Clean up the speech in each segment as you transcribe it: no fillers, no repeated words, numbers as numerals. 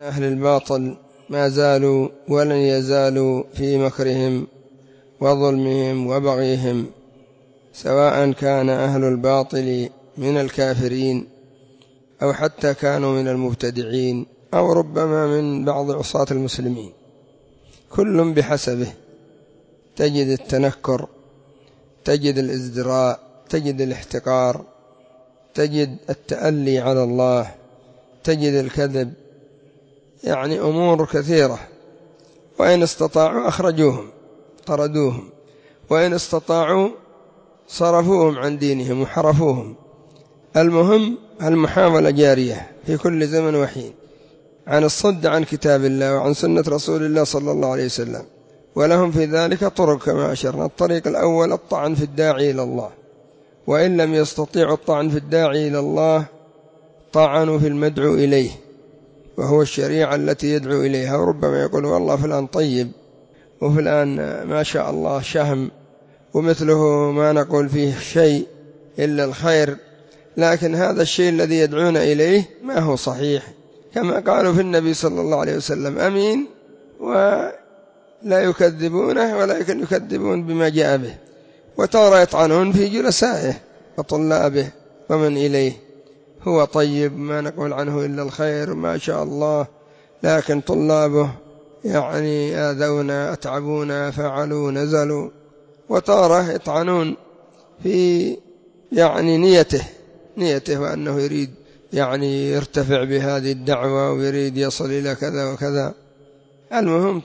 أهل الباطل ما زالوا ولن يزالوا في مكرهم وظلمهم وبغيهم، سواء كان أهل الباطل من الكافرين أو حتى كانوا من المبتدعين أو ربما من بعض عصاة المسلمين، كل بحسبه. تجد التنكر، تجد الازدراء، تجد الاحتقار، تجد التألي على الله، تجد الكذب، يعني أمور كثيرة. وإن استطاعوا أخرجوهم طردوهم، وإن استطاعوا صرفوهم عن دينهم وحرفوهم. المهم المحاولة جارية في كل زمن وحين عن الصد عن كتاب الله وعن سنة رسول الله صلى الله عليه وسلم، ولهم في ذلك طرق كما أشرنا. الطريق الأول الطعن في الداعي إلى الله، وإن لم يستطيعوا الطعن في الداعي إلى الله طعنوا في المدعو إليه، وهو الشريعة التي يدعو إليها. وربما يقول والله فلان طيب وفلان ما شاء الله شهم ومثله ما نقول فيه شيء إلا الخير، لكن هذا الشيء الذي يدعون إليه ما هو صحيح، كما قالوا في النبي صلى الله عليه وسلم: أمين ولا يكذبونه ولكن يكذبون بما جاء به. وترى يطعنون في جلسائه وطلابه ومن إليه، هو طيب ما نقول عنه إلا الخير ما شاء الله، لكن طلابه يعني آذونا، أتعبونا، فعلوا، نزلوا. وترى يطعنون في يعني نيته وأنه يريد يعني يرتفع بهذه الدعوة ويريد يصل إلى كذا وكذا. المهم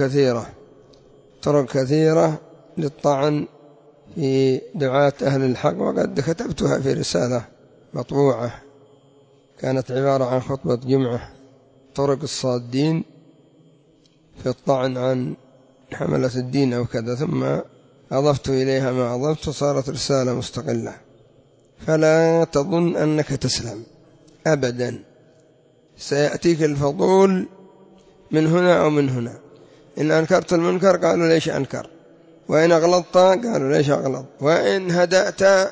طرق كثيرة للطعن في دعاة أهل الحق، وقد كتبتها في رسالة مطبوعة كانت عبارة عن خطبة جمعة: طرق الصادين في الطعن عن حملة الدين أو كذا، ثم أضفت إليها ما أضفت، صارت رسالة مستقلة. فلا تظن أنك تسلم أبدا، سيأتيك الفضول من هنا أو من هنا. إن أنكرت المنكر قالوا ليش أنكر، وإن أغلطت قالوا ليش أغلط، وإن هدأت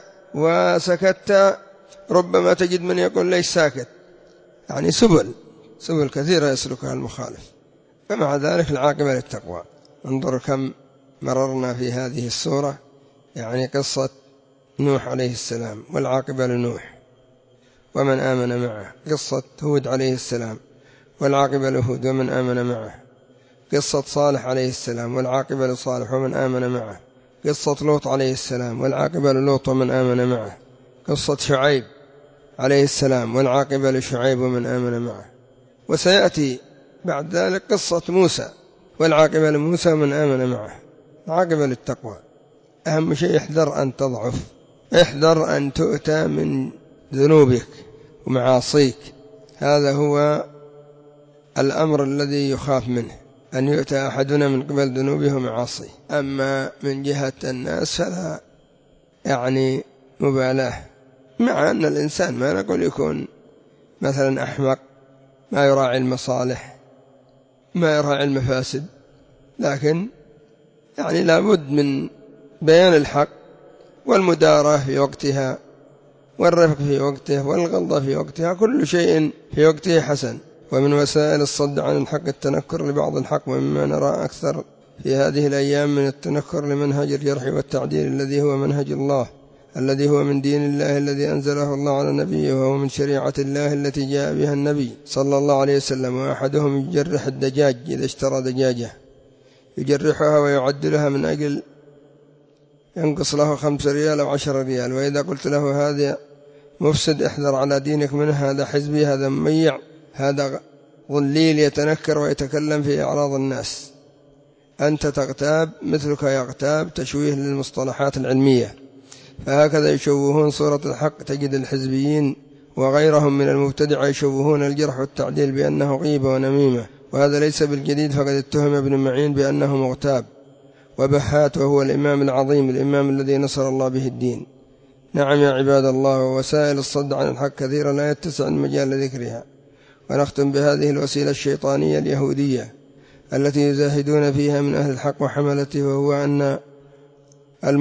وسكت ربما تجد من يقول ليش ساكت. يعني سبل كثيرة يسلكها المخالف. فمع ذلك العاقبة للتقوى. انظر كم مررنا في هذه السورة، يعني قصة نوح عليه السلام والعاقبة لنوح ومن آمن معه، قصة هود عليه السلام والعاقبة لهود ومن آمن معه، قصة صالح عليه السلام والعاقبة لصالح ومن آمن معه، قصة لوط عليه السلام والعاقبة للوط ومن آمن معه، قصة شعيب عليه السلام والعاقبة لشعيب ومن آمن معه. وسيأتي بعد ذلك قصة موسى والعاقبة لموسى ومن آمن معه. العاقبة للتقوى. أهم شيء احذر أن تضعف، احذر أن تؤتى من ذنوبك ومعاصيك. هذا هو الأمر الذي يخاف منه، أن يؤتى أحدنا من قبل ذنوبه ومعاصيه. أما من جهة الناس فلا يعني مبالاة، مع أن الإنسان ما نقول يكون مثلا أحمق ما يراعي المصالح ما يراعي المفاسد، لكن يعني لابد من بيان الحق والمدارة في وقتها والرفق في وقته والغلظة في وقتها، كل شيء في وقته حسن. ومن وسائل الصد عن الحق التنكر لبعض الحق، ومما نرى أكثر في هذه الأيام من التنكر لمنهج الجرح والتعديل الذي هو منهج الله، الذي هو من دين الله الذي أنزله الله على نبيه، وهو من شريعة الله التي جاء بها النبي صلى الله عليه وسلم. وأحدهم يجرح الدجاج إذا اشترى دجاجة، يجرحها ويعدلها من أجل ينقص له 5 ريال أو 10 ريال. وإذا قلت له هذا مفسد احذر على دينك منه، هذا حزبي، هذا مميع، هذا ضليل يتنكر ويتكلم في أعراض الناس، أنت تغتاب مثلك يغتاب، تشويه للمصطلحات العلمية. فهكذا يشوهون صورة الحق. تجد الحزبيين وغيرهم من المبتدع يشوهون الجرح والتعديل بأنه غيبة ونميمة، وهذا ليس بالجديد، فقد اتهم ابن معين بأنه مغتاب وبحات، وهو الإمام العظيم، الإمام الذي نصر الله به الدين. نعم يا عباد الله، ووسائل الصد عن الحق كثيرا لا يتسع المجال لذكرها. ونختم بهذه الوسيلة الشيطانية اليهودية التي يزاهدون فيها من أهل الحق وحملته، وهو أن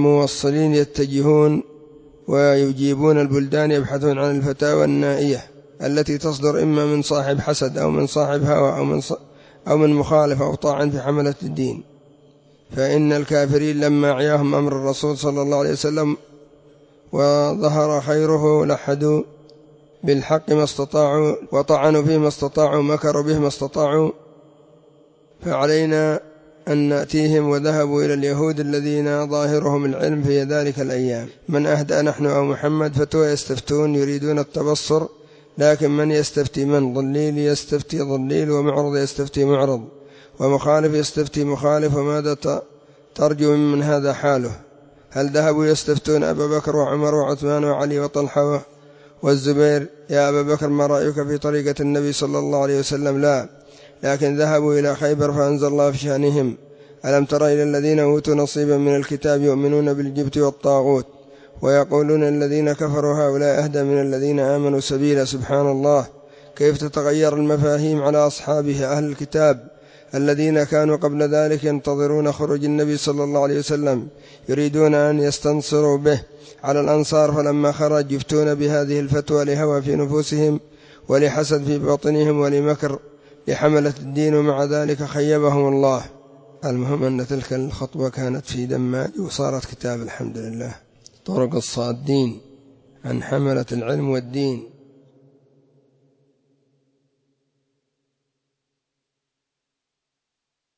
الموصلين يتجهون ويجيبون البلدان يبحثون عن الفتاوى النائية التي تصدر إما من صاحب حسد أو من صاحب هوى أو من مخالف أو طاعن في حملة الدين. فإن الكافرين لما أعياهم أمر الرسول صلى الله عليه وسلم وظهر خيره لحدوا بالحق ما استطاعوا وطعنوا فيه ما استطاعوا مكروا به ما استطاعوا. فعلينا أن نأتيهم وذهبوا إلى اليهود الذين ظاهرهم العلم في ذلك الأيام. من أهدى نحن أو محمد فتوى يستفتون يريدون التبصر، لكن من يستفتي من ضليل يستفتي ضليل، ومعرض يستفتي معرض، ومخالف يستفتي مخالف. وماذا ترجو من هذا حاله؟ هل ذهبوا يستفتون أبا بكر وعمر وعثمان وعلي وطلحة والزبير يا أبا بكر ما رأيك في طريقة النبي صلى الله عليه وسلم؟ لا، لكن ذهبوا إلى خيبر فأنزل الله في شأنهم: ألم تر إلى الذين أوتوا نصيبا من الكتاب يؤمنون بالجبت والطاغوت ويقولون الذين كفروا هؤلاء أهدى من الذين آمنوا سبيلا. سبحان الله، كيف تتغير المفاهيم على أصحابه أهل الكتاب الذين كانوا قبل ذلك ينتظرون خروج النبي صلى الله عليه وسلم، يريدون أن يستنصروا به على الأنصار، فلما خرج يفتون بهذه الفتوى لهوى في نفوسهم ولحسد في باطنهم ولمكر لحملة الدين، ومع ذلك خيبهم الله. المهم أن تلك الخطبة كانت في دماج وصارت كتاب الحمد لله. طرق الصادين عن حملة العلم والدين.